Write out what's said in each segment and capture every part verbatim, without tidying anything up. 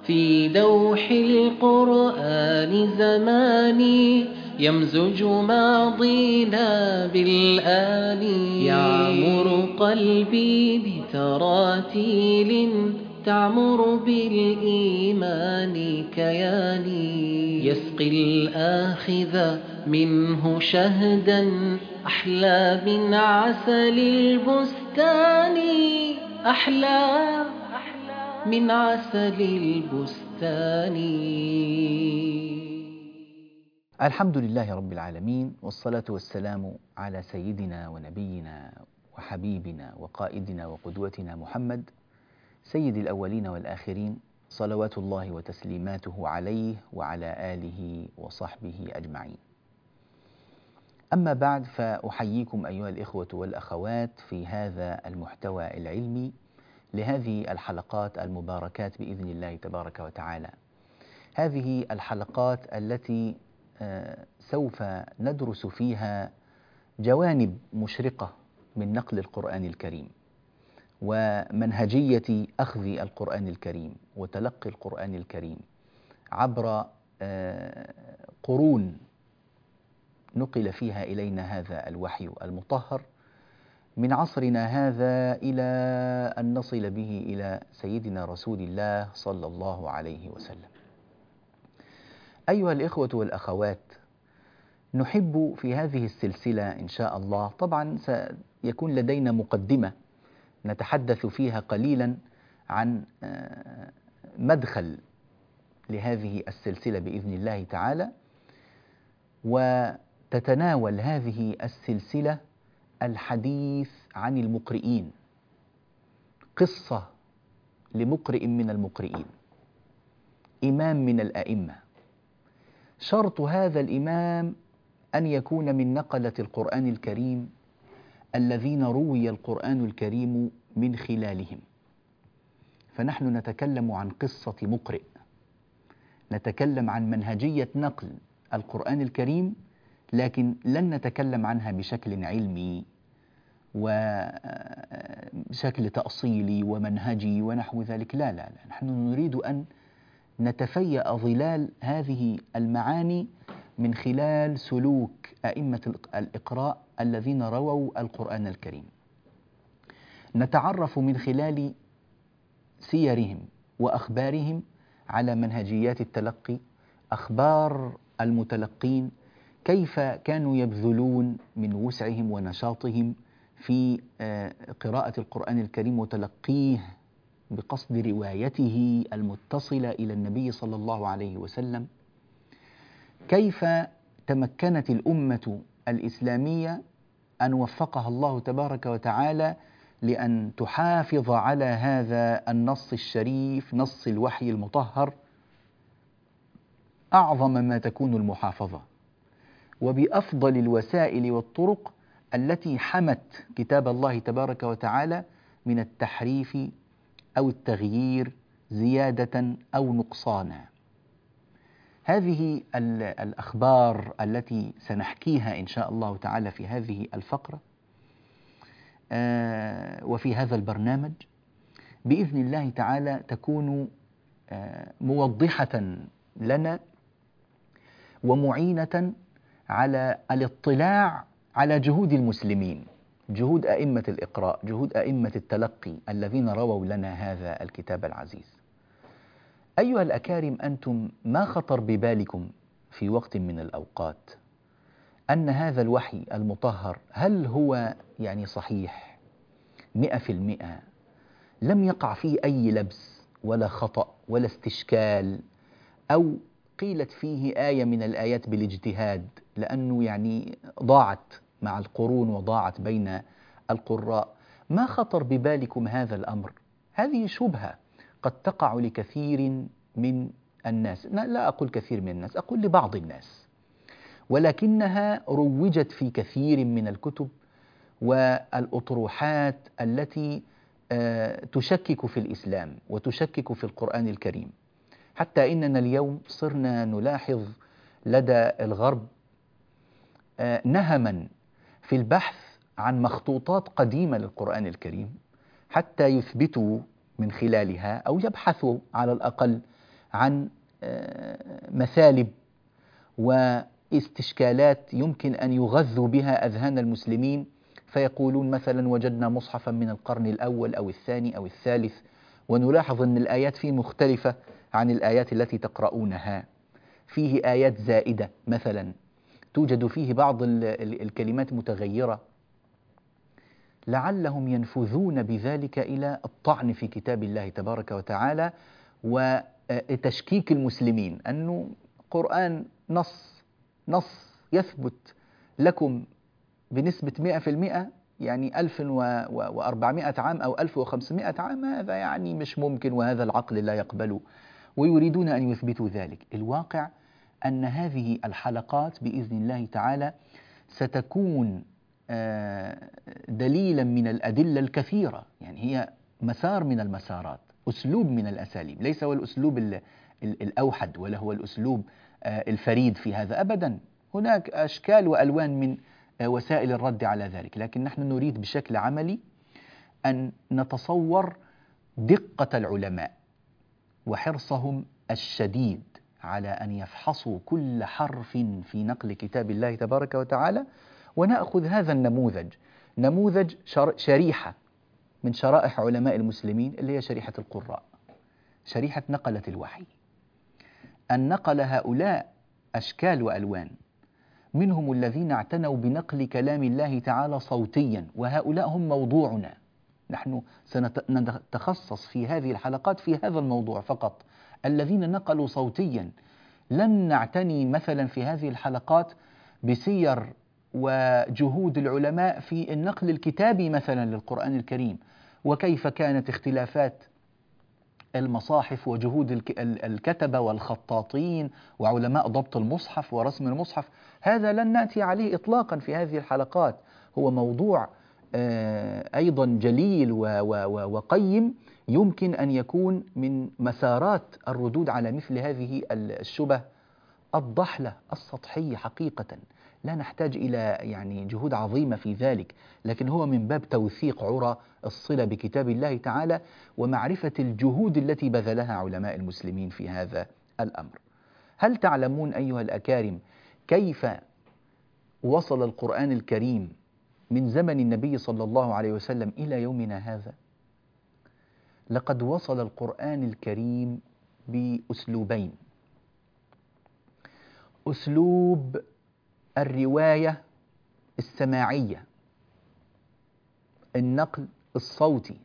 في دوح القرآن زماني يمزج ماضينا بالآن يعمر قلبي بتراتيل تعمر بالإيمان كياني يسقي الآخذ منه شهدا أحلى من عسل البستان أحلى من عسل البستان. الحمد لله رب العالمين، والصلاة والسلام على سيدنا ونبينا وحبيبنا وقائدنا وقدوتنا محمد سيد الأولين والآخرين، صلوات الله وتسليماته عليه وعلى آله وصحبه أجمعين. أما بعد، فأحييكم أيها الإخوة والأخوات في هذا المحتوى العلمي لهذه الحلقات المباركات بإذن الله تبارك وتعالى. هذه الحلقات التي سوف ندرس فيها جوانب مشرقة من نقل القرآن الكريم ومنهجية أخذ القرآن الكريم وتلقي القرآن الكريم عبر قرون نقل فيها إلينا هذا الوحي المطهر من عصرنا هذا إلى أن نصل به إلى سيدنا رسول الله صلى الله عليه وسلم. أيها الإخوة والأخوات، نحب في هذه السلسلة إن شاء الله، طبعا سيكون لدينا مقدمة نتحدث فيها قليلا عن مدخل لهذه السلسلة بإذن الله تعالى، وتتناول هذه السلسلة الحديث عن المقرئين، قصة لمقرئ من المقرئين، إمام من الأئمة. شرط هذا الإمام أن يكون من نقلة القرآن الكريم الذين روي القرآن الكريم من خلالهم. فنحن نتكلم عن قصة مقرئ، نتكلم عن منهجية نقل القرآن الكريم، لكن لن نتكلم عنها بشكل علمي وبشكل تأصيلي ومنهجي ونحو ذلك. لا لا لا، نحن نريد أن نتفيأ ظلال هذه المعاني من خلال سلوك أئمة الإقراء الذين رووا القرآن الكريم. نتعرف من خلال سيرهم وأخبارهم على منهجيات التلقي، أخبار المتلقين، كيف كانوا يبذلون من وسعهم ونشاطهم في قراءة القرآن الكريم وتلقيه بقصد روايته المتصلة إلى النبي صلى الله عليه وسلم. كيف تمكنت الأمة الإسلامية أن وفقها الله تبارك وتعالى لأن تحافظ على هذا النص الشريف، نص الوحي المطهر، أعظم ما تكون المحافظة، وبأفضل الوسائل والطرق التي حمت كتاب الله تبارك وتعالى من التحريف أو التغيير زيادة أو نقصانا. هذه الأخبار التي سنحكيها إن شاء الله تعالى في هذه الفقرة وفي هذا البرنامج بإذن الله تعالى تكون موضحة لنا ومعينة على الاطلاع على جهود المسلمين، جهود أئمة الإقراء، جهود أئمة التلقي الذين رووا لنا هذا الكتاب العزيز. أيها الأكارم، أنتم ما خطر ببالكم في وقت من الأوقات أن هذا الوحي المطهر هل هو يعني صحيح مئة في المئة، لم يقع فيه أي لبس ولا خطأ ولا استشكال، أو قيلت فيه آية من الآيات بالاجتهاد لأنه يعني ضاعت مع القرون وضاعت بين القراء؟ ما خطر ببالكم هذا الأمر؟ هذه شبهة قد تقع لكثير من الناس، لا أقول كثير من الناس، أقول لبعض الناس، ولكنها روجت في كثير من الكتب والأطروحات التي تشكك في الإسلام وتشكك في القرآن الكريم، حتى إننا اليوم صرنا نلاحظ لدى الغرب نهما في البحث عن مخطوطات قديمة للقرآن الكريم حتى يثبتوا من خلالها أو يبحثوا على الأقل عن مثالب واستشكالات يمكن أن يغذوا بها أذهان المسلمين، فيقولون مثلا وجدنا مصحفا من القرن الأول أو الثاني أو الثالث، ونلاحظ أن الآيات فيه مختلفة عن الآيات التي تقرؤونها، فيه آيات زائدة مثلا، توجد فيه بعض الكلمات متغيرة، لعلهم ينفذون بذلك إلى الطعن في كتاب الله تبارك وتعالى وتشكيك المسلمين أنه قرآن نص نص يثبت لكم بنسبة مئة في المئة، يعني ألف وأربعمائة عام أو ألف وخمسمائة عام، هذا يعني مش ممكن وهذا العقل لا يقبله، ويريدون أن يثبتوا ذلك. الواقع أن هذه الحلقات بإذن الله تعالى ستكون دليلا من الأدلة الكثيرة، يعني هي مسار من المسارات، أسلوب من الأساليب، ليس هو الأسلوب الأوحد ولا هو الأسلوب الفريد في هذا أبدا، هناك أشكال وألوان من وسائل الرد على ذلك، لكن نحن نريد بشكل عملي أن نتصور دقة العلماء وحرصهم الشديد على أن يفحصوا كل حرف في نقل كتاب الله تبارك وتعالى، ونأخذ هذا النموذج، نموذج شريحة من شرائح علماء المسلمين اللي هي شريحة القراء، شريحة نقلة الوحي، أن نقل هؤلاء أشكال وألوان، منهم الذين اعتنوا بنقل كلام الله تعالى صوتيا، وهؤلاء هم موضوعنا، نحن سنتخصص في هذه الحلقات في هذا الموضوع فقط، الذين نقلوا صوتيا. لن نعتني مثلا في هذه الحلقات بسير وجهود العلماء في النقل الكتابي مثلا للقرآن الكريم، وكيف كانت اختلافات المصاحف وجهود الكتبة والخطاطين وعلماء ضبط المصحف ورسم المصحف، هذا لن نأتي عليه إطلاقا في هذه الحلقات، هو موضوع أيضا جليل وقيم، يمكن أن يكون من مسارات الردود على مثل هذه الشبه الضحلة السطحية حقيقة، لا نحتاج إلى يعني جهود عظيمة في ذلك، لكن هو من باب توثيق عرى الصلة بكتاب الله تعالى ومعرفة الجهود التي بذلها علماء المسلمين في هذا الأمر. هل تعلمون أيها الأكارم كيف وصل القرآن الكريم من زمن النبي صلى الله عليه وسلم إلى يومنا هذا؟ لقد وصل القرآن الكريم بأسلوبين، أسلوب الرواية السماعية، النقل الصوتي،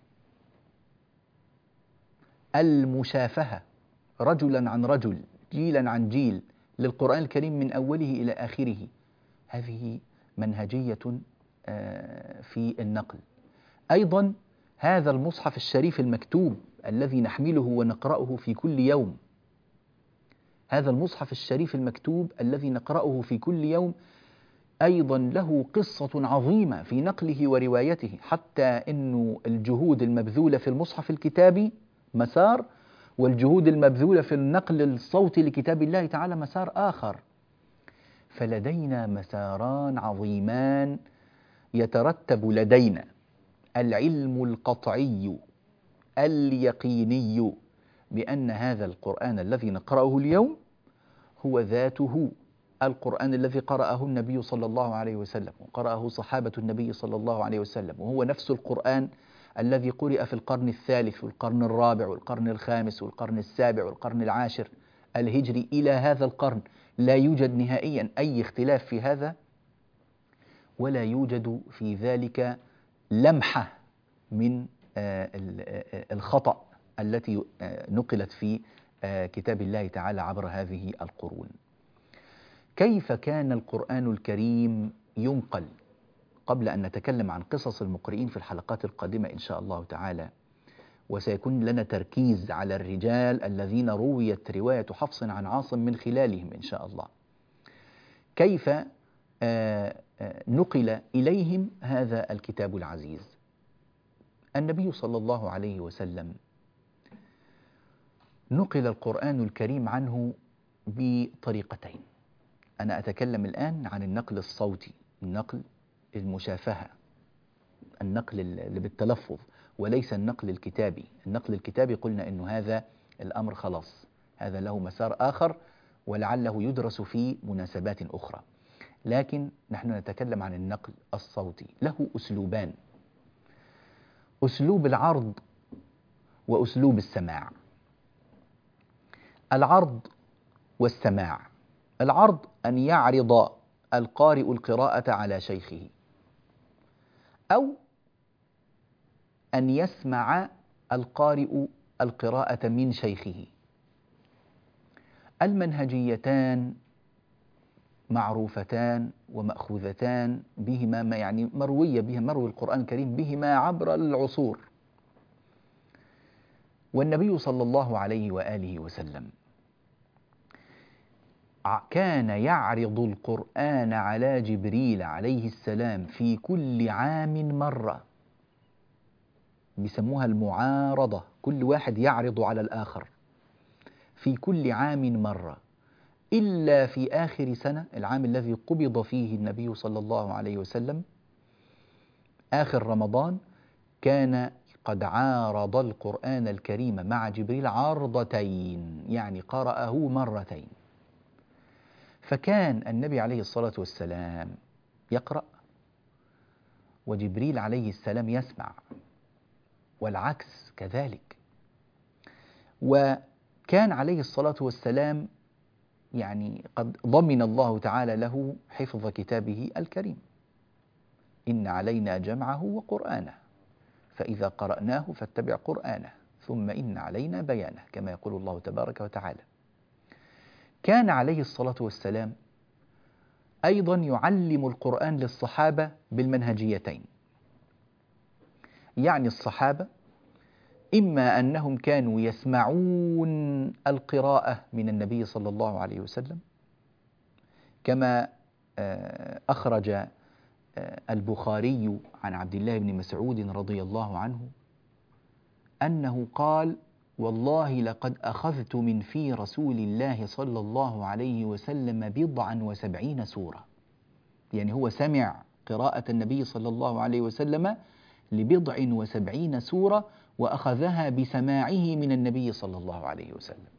المشافهة رجلا عن رجل جيلا عن جيل للقرآن الكريم من أوله إلى آخره، هذه منهجية في النقل. أيضا هذا المصحف الشريف المكتوب الذي نحمله ونقرأه في كل يوم، هذا المصحف الشريف المكتوب الذي نقرأه في كل يوم أيضا له قصة عظيمة في نقله وروايته، حتى أن الجهود المبذولة في المصحف الكتابي مسار، والجهود المبذولة في النقل الصوتي لكتاب الله تعالى مسار آخر، فلدينا مساران عظيمان يترتب لدينا العلم القطعي اليقيني بأن هذا القرآن الذي نقرأه اليوم هو ذاته القرآن الذي قرأه النبي صلى الله عليه وسلم وقرأه صحابة النبي صلى الله عليه وسلم، وهو نفس القرآن الذي قرأ في القرن الثالث والقرن الرابع والقرن الخامس والقرن السابع والقرن العاشر الهجري إلى هذا القرن، لا يوجد نهائيا أي اختلاف في هذا، ولا يوجد في ذلك لمحة من الخطأ التي نقلت في كتاب الله تعالى عبر هذه القرون. كيف كان القرآن الكريم ينقل؟ قبل أن نتكلم عن قصص المقرئين في الحلقات القادمة إن شاء الله تعالى، وسيكون لنا تركيز على الرجال الذين رويت رواية حفص عن عاصم من خلالهم إن شاء الله، كيف نقل إليهم هذا الكتاب العزيز؟ النبي صلى الله عليه وسلم نقل القرآن الكريم عنه بطريقتين، أنا أتكلم الآن عن النقل الصوتي، النقل المشافهة، النقل اللي بالتلفظ، وليس النقل الكتابي. النقل الكتابي قلنا إنه هذا الأمر خلاص هذا له مسار آخر ولعله يدرس في مناسبات أخرى، لكن نحن نتكلم عن النقل الصوتي، له أسلوبان: أسلوب العرض وأسلوب السماع. العرض والسماع: العرض أن يعرض القارئ القراءة على شيخه، أو أن يسمع القارئ القراءة من شيخه. المنهجيتان معروفتان ومأخوذتان بهما، ما يعني مروية بها مروي القرآن الكريم بهما عبر العصور. والنبي صلى الله عليه وآله وسلم كان يعرض القرآن على جبريل عليه السلام في كل عام مرة، بيسموها المعارضة، كل واحد يعرض على الآخر في كل عام مرة، إلا في آخر سنة، العام الذي قبض فيه النبي صلى الله عليه وسلم، آخر رمضان، كان قد عارض القرآن الكريم مع جبريل عرضتين، يعني قرأه مرتين. فكان النبي عليه الصلاة والسلام يقرأ وجبريل عليه السلام يسمع، والعكس كذلك. وكان عليه الصلاة والسلام يعني قد ضمن الله تعالى له حفظ كتابه الكريم: إن علينا جمعه وقرآنه فإذا قرأناه فاتبع قرآنه ثم إن علينا بيانه، كما يقول الله تبارك وتعالى. كان عليه الصلاة والسلام أيضا يعلم القرآن للصحابة بالمنهجيتين، يعني الصحابة إما أنهم كانوا يسمعون القراءة من النبي صلى الله عليه وسلم، كما أخرج البخاري عن عبد الله بن مسعود رضي الله عنه أنه قال: والله لقد أخذت من في رسول الله صلى الله عليه وسلم بضعا وسبعين سورة، يعني هو سمع قراءة النبي صلى الله عليه وسلم لبضع وسبعين سورة وأخذها بسماعه من النبي صلى الله عليه وسلم.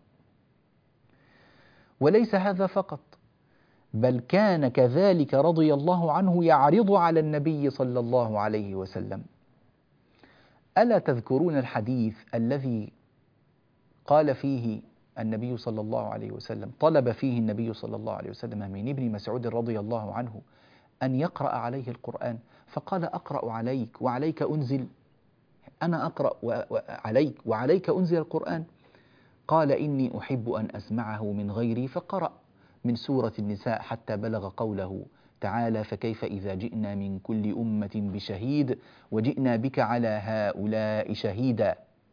وليس هذا فقط، بل كان كذلك رضي الله عنه يعرض على النبي صلى الله عليه وسلم. ألا تذكرون الحديث الذي قال فيه النبي صلى الله عليه وسلم، طلب فيه النبي صلى الله عليه وسلم من ابن مسعود رضي الله عنه أن يقرأ عليه القرآن، فقال: أقرأ عليك وعليك أنزل، أنا أقرأ عليك وعليك أنزل القرآن. قال: إني أحب أن أسمعه من غيري، فقرأ من سورة النساء حتى بلغ قوله تعالى: فكيف إذا جئنا من كل أمة بشهيد وجئنا بك على هؤلاء شهيدا.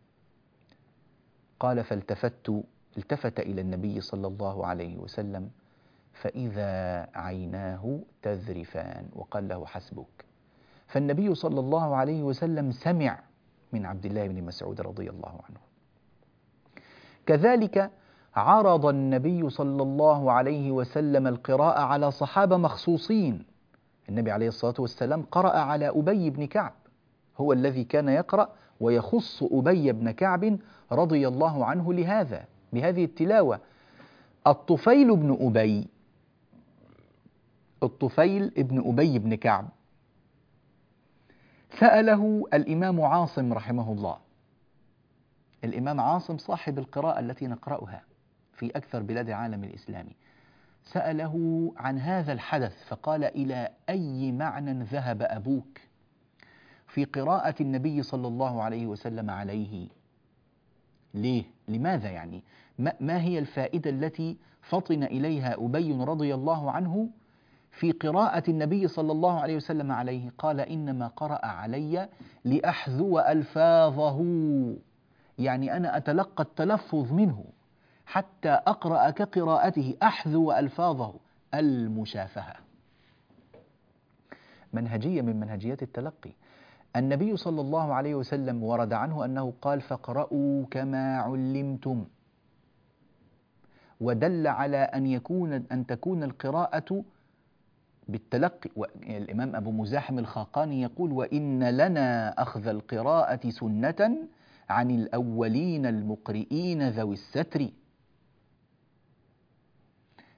قال: فالتفت التفت إلى النبي صلى الله عليه وسلم فإذا عيناه تذرفان، وقال له: حسبك. فالنبي صلى الله عليه وسلم سمع من عبد الله بن مسعود رضي الله عنه. كذلك عرض النبي صلى الله عليه وسلم القراءة على صحابة مخصوصين. النبي عليه الصلاة والسلام قرأ على أبي بن كعب، هو الذي كان يقرأ ويخص أبي بن كعب رضي الله عنه لهذا بهذه التلاوة. الطفيل بن أبي الطفيل بن أبي بن كعب سأله الإمام عاصم رحمه الله. الإمام عاصم صاحب القراءة التي نقرأها في أكثر بلاد العالم الإسلامي، سأله عن هذا الحدث فقال: إلى أي معنى ذهب أبوك في قراءة النبي صلى الله عليه وسلم عليه؟ ليه؟ لماذا يعني؟ ما هي الفائدة التي فطن إليها أبي رضي الله عنه في قراءة النبي صلى الله عليه وسلم عليه؟ قال: إنما قرأ علي لأحذو ألفاظه، يعني أنا أتلقى التلفظ منه حتى أقرأ كقراءته، أحذو ألفاظه، المشافهة. منهجية من منهجيات التلقي. النبي صلى الله عليه وسلم ورد عنه أنه قال: فاقرأوا كما علمتم، ودل على أن يكون أن تكون القراءة بالتلقي. الإمام أبو مزاحم الخاقاني يقول: وإن لنا أخذ القراءة سنة عن الأولين المقرئين ذوي الستر.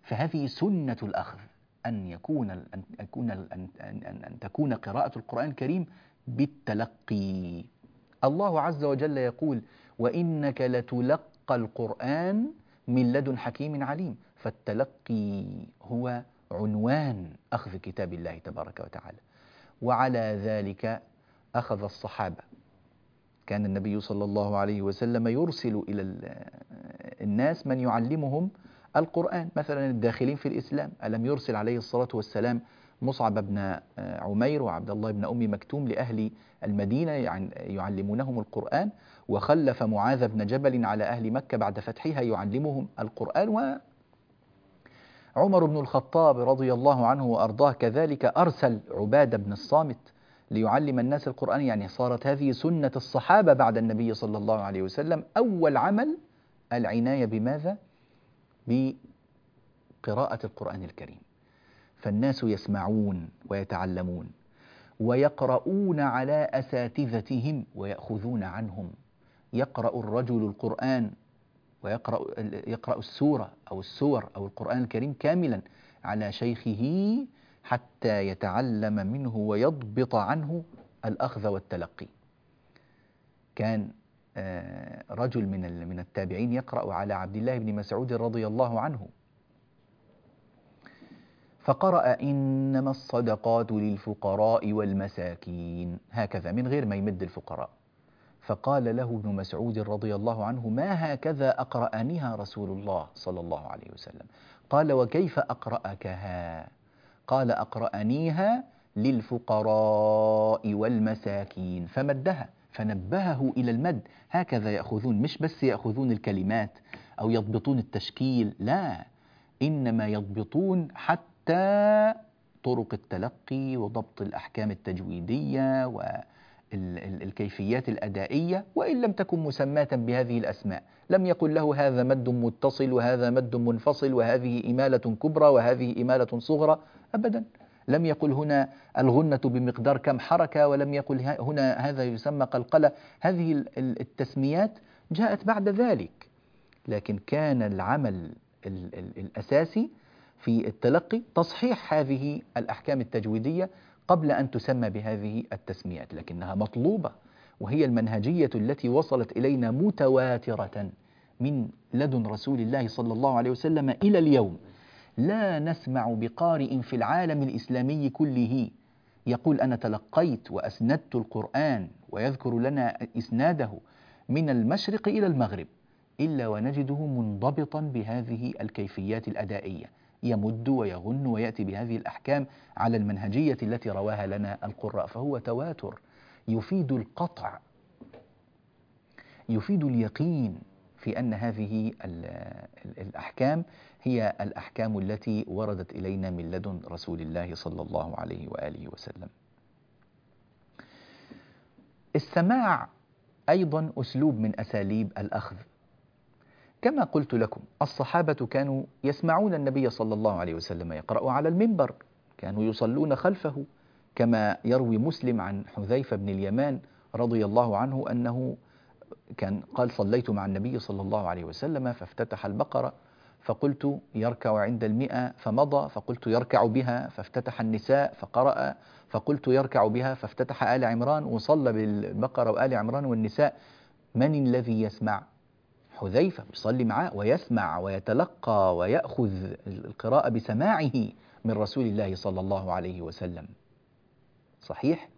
فهذه سنة الأخذ، أن يكون أن يكون أن أن أن تكون قراءة القرآن الكريم بالتلقي. الله عز وجل يقول: وإنك لتلقى القرآن من لدن حكيم عليم. فالتلقي هو عنوان أخذ كتاب الله تبارك وتعالى. وعلى ذلك أخذ الصحابة. كان النبي صلى الله عليه وسلم يرسل إلى الناس من يعلمهم القرآن، مثلا الداخلين في الإسلام. ألم يرسل عليه الصلاة والسلام مصعب بن عمير وعبد الله بن أم مكتوم لأهل المدينة يعلمونهم القرآن، وخلف معاذ بن جبل على أهل مكة بعد فتحها يعلمهم القرآن، وعمر بن الخطاب رضي الله عنه وأرضاه كذلك أرسل عبادة بن الصامت ليعلم الناس القرآن. يعني صارت هذه سنة الصحابة بعد النبي صلى الله عليه وسلم. أول عمل العناية بماذا؟ بقراءة القرآن الكريم. فالناس يسمعون ويتعلمون ويقرؤون على أساتذتهم ويأخذون عنهم. يقرأ الرجل القرآن ويقرأ يقرأ السورة أو السور أو القرآن الكريم كاملا على شيخه حتى يتعلم منه ويضبط عنه الأخذ والتلقي. كان رجل من من التابعين يقرأ على عبد الله بن مسعود رضي الله عنه، فقرأ: إنما الصدقات للفقراء والمساكين، هكذا من غير ما يمد الفقراء. فقال له ابن مسعود رضي الله عنه: ما هكذا أقرأنيها رسول الله صلى الله عليه وسلم؟ قال: وكيف أقرأكها؟ قال: أقرأنيها للفقراء والمساكين، فمدها، فنبهه إلى المد. هكذا يأخذون، مش بس يأخذون الكلمات أو يضبطون التشكيل، لا، إنما يضبطون حتى طرق التلقي وضبط الأحكام التجويدية والكيفيات الأدائية، وإن لم تكن مسماة بهذه الأسماء. لم يقل له هذا مد متصل وهذا مد منفصل وهذه إمالة كبرى وهذه إمالة صغرى، أبدا. لم يقل هنا الغنة بمقدار كم حركة، ولم يقل هنا هذا يسمى قلقلة. هذه التسميات جاءت بعد ذلك، لكن كان العمل الأساسي في التلقي تصحيح هذه الأحكام التجويدية قبل أن تسمى بهذه التسميات، لكنها مطلوبة، وهي المنهجية التي وصلت إلينا متواترة من لدن رسول الله صلى الله عليه وسلم إلى اليوم. لا نسمع بقارئ في العالم الإسلامي كله يقول أنا تلقيت وأسندت القرآن ويذكر لنا إسناده من المشرق إلى المغرب إلا ونجده منضبطا بهذه الكيفيات الأدائية، يمد ويغن ويأتي بهذه الأحكام على المنهجية التي رواها لنا القراء. فهو تواتر يفيد القطع، يفيد اليقين في أن هذه الأحكام هي الأحكام التي وردت إلينا من لدن رسول الله صلى الله عليه وآله وسلم. السماع أيضا أسلوب من أساليب الأخذ. كما قلت لكم، الصحابة كانوا يسمعون النبي صلى الله عليه وسلم يقرأ على المنبر، كانوا يصلون خلفه، كما يروي مسلم عن حذيفة بن اليمان رضي الله عنه أنه كان قال: صليت مع النبي صلى الله عليه وسلم فافتتح البقرة فقلت يركع عند المئة فمضى، فقلت يركع بها فافتتح النساء فقرأ، فقلت يركع بها فافتتح آل عمران، وصلى بالبقرة وآل عمران والنساء. من الذي يسمع؟ حذيفة يصلي معه ويسمع ويتلقى ويأخذ القراءة بسماعه من رسول الله صلى الله عليه وسلم. صحيح؟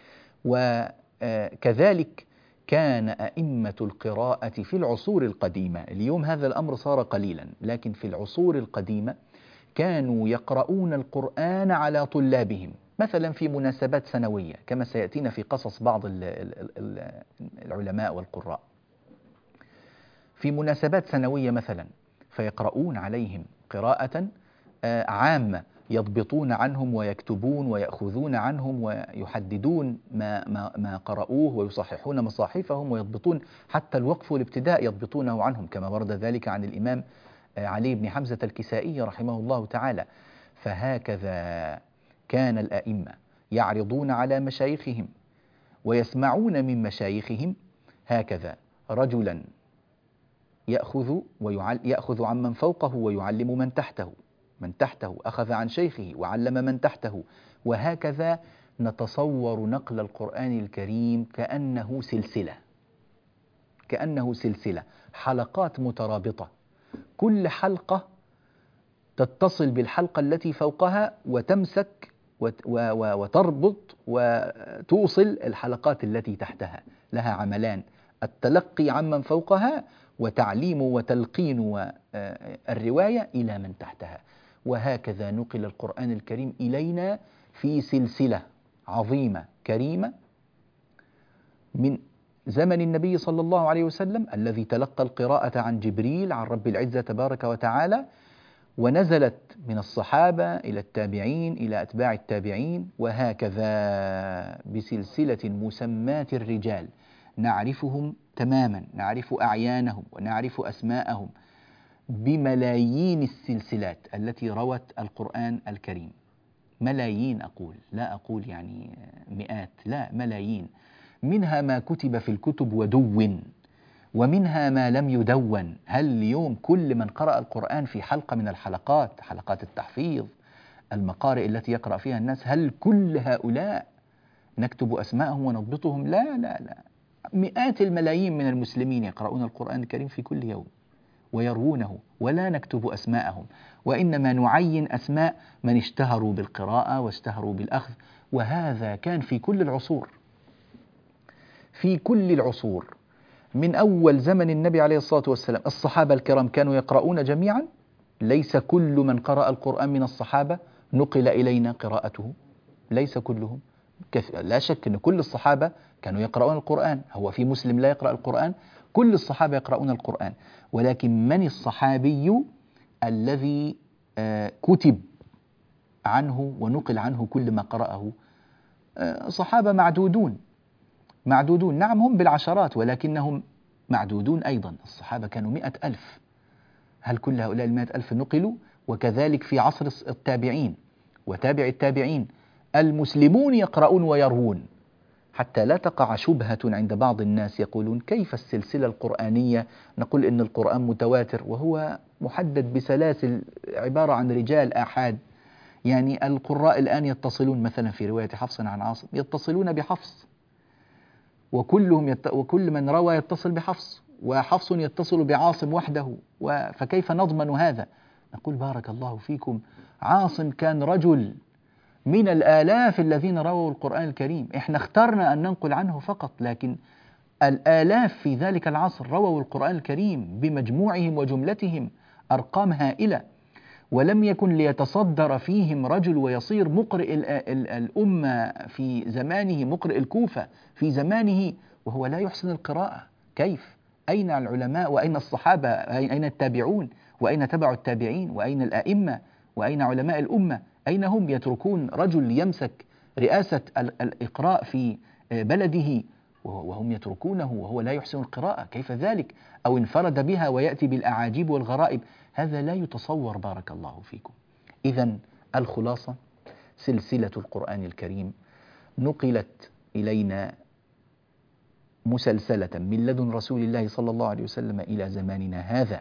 وكذلك كان أئمة القراءة في العصور القديمة، اليوم هذا الأمر صار قليلا، لكن في العصور القديمة كانوا يقرؤون القرآن على طلابهم، مثلا في مناسبات سنوية كما سيأتينا في قصص بعض العلماء والقراء. في مناسبات سنوية مثلا فيقرؤون عليهم قراءة عامة، يضبطون عنهم ويكتبون ويأخذون عنهم ويحددون ما, ما, ما قرأوه ويصححون مصاحفهم ويضبطون حتى الوقف والابتداء يضبطونه عنهم، كما ورد ذلك عن الإمام علي بن حمزة الكسائي رحمه الله تعالى. فهكذا كان الأئمة يعرضون على مشايخهم ويسمعون من مشايخهم، هكذا رجلا يأخذ ويعل يأخذ عمن فوقه ويعلم من تحته، من تحته، أخذ عن شيخه وعلم من تحته، وهكذا نتصور نقل القرآن الكريم كأنه سلسلة، كأنه سلسلة حلقات مترابطة، كل حلقة تتصل بالحلقة التي فوقها وتمسك وتربط وتوصل الحلقات التي تحتها، لها عملان: التلقي عمن فوقها، وتعليم وتلقين الرواية إلى من تحتها. وهكذا نقل القرآن الكريم إلينا في سلسلة عظيمة كريمة من زمن النبي صلى الله عليه وسلم الذي تلقى القراءة عن جبريل عن رب العزة تبارك وتعالى، ونزلت من الصحابة إلى التابعين إلى أتباع التابعين، وهكذا بسلسلة مسمات الرجال نعرفهم تماما، نعرف أعيانهم ونعرف أسماءهم، بملايين السلسلات التي روت القرآن الكريم. ملايين أقول، لا أقول يعني مئات، لا، ملايين. منها ما كتب في الكتب ودون، ومنها ما لم يدون. هل اليوم كل من قرأ القرآن في حلقة من الحلقات، حلقات التحفيظ، المقارئ التي يقرأ فيها الناس، هل كل هؤلاء نكتب أسماءهم ونضبطهم؟ لا لا لا، مئات الملايين من المسلمين يقرؤون القرآن الكريم في كل يوم ويروونه، ولا نكتب أسماءهم، وإنما نعين أسماء من اشتهروا بالقراءة واشتهروا بالأخذ. وهذا كان في كل العصور، في كل العصور، من أول زمن النبي عليه الصلاة والسلام. الصحابة الكرام كانوا يقرؤون جميعا، ليس كل من قرأ القرآن من الصحابة نقل إلينا قراءته، ليس كلهم. لا شك أن كل الصحابة كانوا يقرؤون القرآن، هو في مسلم لا يقرأ القرآن؟ كل الصحابة يقرؤون القرآن، ولكن من الصحابي الذي كتب عنه ونقل عنه كل ما قرأه؟ صحابة معدودون، معدودون، نعم هم بالعشرات ولكنهم معدودون أيضا. الصحابة كانوا مئة ألف، هل كل هؤلاء المئة ألف نقلوا؟ وكذلك في عصر التابعين وتابع التابعين المسلمون يقرؤون ويروون، حتى لا تقع شبهة عند بعض الناس يقولون كيف السلسلة القرآنية نقول إن القرآن متواتر وهو محدد بسلاسل عبارة عن رجال آحاد. يعني القراء الآن يتصلون مثلا في رواية حفص عن عاصم يتصلون بحفص، وكلهم يت... وكل من روى يتصل بحفص، وحفص يتصل بعاصم وحده، و... فكيف نضمن هذا؟ نقول بارك الله فيكم، عاصم كان رجل من الآلاف الذين رووا القرآن الكريم، احنا اخترنا أن ننقل عنه فقط، لكن الآلاف في ذلك العصر رووا القرآن الكريم بمجموعهم وجملتهم، أرقام هائلة، ولم يكن ليتصدر فيهم رجل ويصير مقرئ الأمة في زمانه، مقرئ الكوفة في زمانه وهو لا يحسن القراءة. كيف؟ أين العلماء وأين الصحابة؟ أين التابعون وأين تبع التابعين وأين الآئمة وأين علماء الأمة؟ أين هم؟ يتركون رجل يمسك رئاسة الإقراء في بلده وهم يتركونه وهو لا يحسن القراءة، كيف ذلك؟ أو انفرد بها ويأتي بالأعاجيب والغرائب، هذا لا يتصور بارك الله فيكم. إذن الخلاصة، سلسلة القرآن الكريم نقلت إلينا مسلسلة من لدن رسول الله صلى الله عليه وسلم إلى زماننا هذا،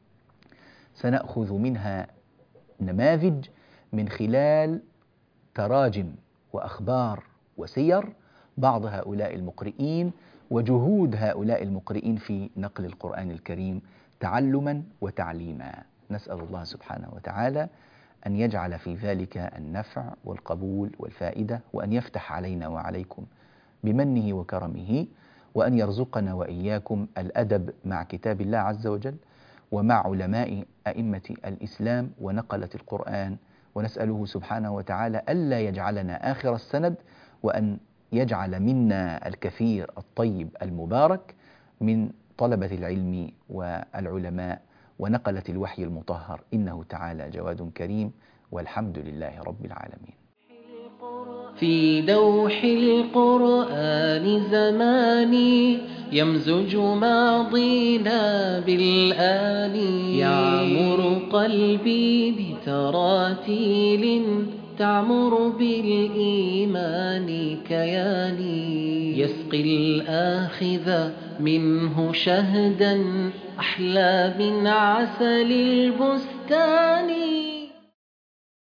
سنأخذ منها نماذج من خلال تراجم وأخبار وسير بعض هؤلاء المقرئين وجهود هؤلاء المقرئين في نقل القرآن الكريم تعلما وتعليما. نسأل الله سبحانه وتعالى أن يجعل في ذلك النفع والقبول والفائدة، وأن يفتح علينا وعليكم بمنه وكرمه، وأن يرزقنا وإياكم الأدب مع كتاب الله عز وجل ومع علماء أئمة الإسلام ونقلة القرآن، ونسأله سبحانه وتعالى ألا يجعلنا آخر السند، وأن يجعل منا الكثير الطيب المبارك من طلبة العلم والعلماء ونقلة الوحي المطهر، إنه تعالى جواد كريم، والحمد لله رب العالمين. في دوح القرآن زماني يمزج ماضينا بالآن، يعمر قلبي بتراتيل تعمر بالإيمان كياني، يسقي الآخذ منه شهدا أحلى من عسل البستان.